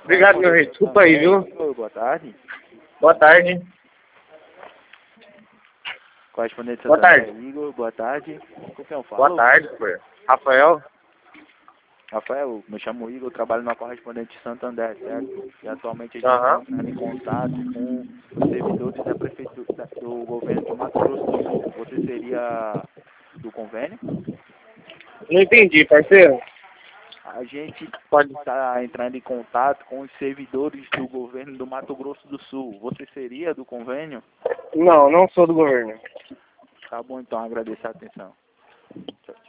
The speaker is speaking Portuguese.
Obrigado, meu rei. Desculpa aí, viu? Boa tarde. Boa tarde. Correspondente Boa Santander, tarde. Igor, boa tarde. Com quem eu falo? Boa tarde, pô. Rafael? Rafael, me chamo Igor, trabalho na correspondente Santander, certo? E atualmente a gente Aham. está entrando em contato com os servidores da prefeitura, do governo de Mato Grosso do Sul. Você seria do convênio? Não entendi, parceiro. A gente Pode. está entrando em contato com os servidores do governo do Mato Grosso do Sul. Você seria do convênio? Não, não sou do governo. Tá bom, então, agradeço a atenção. Tchau, tchau.